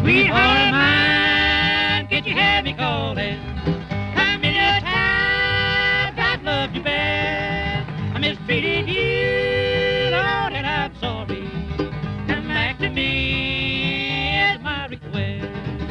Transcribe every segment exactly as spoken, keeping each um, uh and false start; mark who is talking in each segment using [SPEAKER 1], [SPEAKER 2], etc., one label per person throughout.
[SPEAKER 1] Sweetheart of mine, can't you hear me calling? How many times I've loved you best? I mistreated you, Lord, and I'm sorry. Come back to me is my request.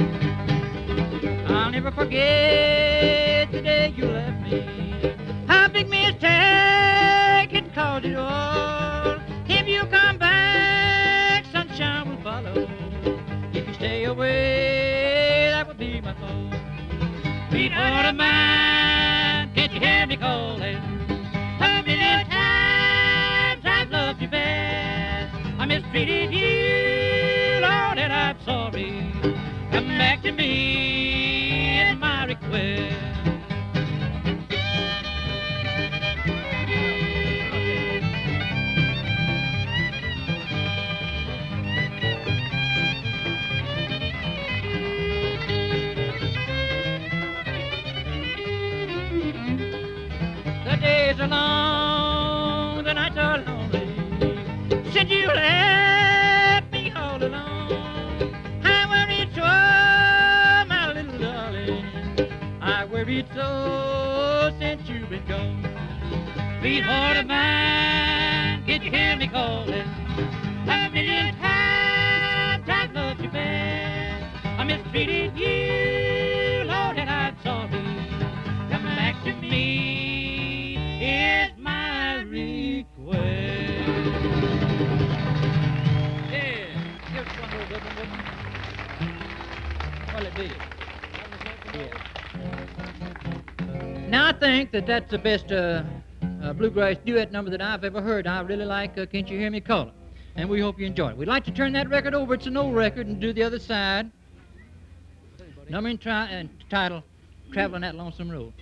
[SPEAKER 1] I'll never forget the day you left me. How big mistake it caused it all. If you come back, sunshine will follow. If you stay away, that would be my fault. Sweetheart of mine, can't you hear me calling? How many times I've loved you best? I mistreated you, Lord, and I'm sorry. Come back to me is my request. The days are long, the nights are lonely. Since you left me all alone, I worried so, my little darling. I worried so since you've been gone. Sweetheart of mine, can't you hear me calling? How many times I've loved you best? I mistreated you, Lord, and I'm sorry. Come back to me is my request. Yeah, give us one more good one, would you? What'll it be? Yeah. Now I think that that's the best uh, uh, bluegrass duet number that I've ever heard. I really like uh, Can't You Hear Me Calling? And we hope you enjoy it. We'd like to turn that record over. It's an old record, and do the other side. Number and, tri- and title, Traveling That Lonesome Road.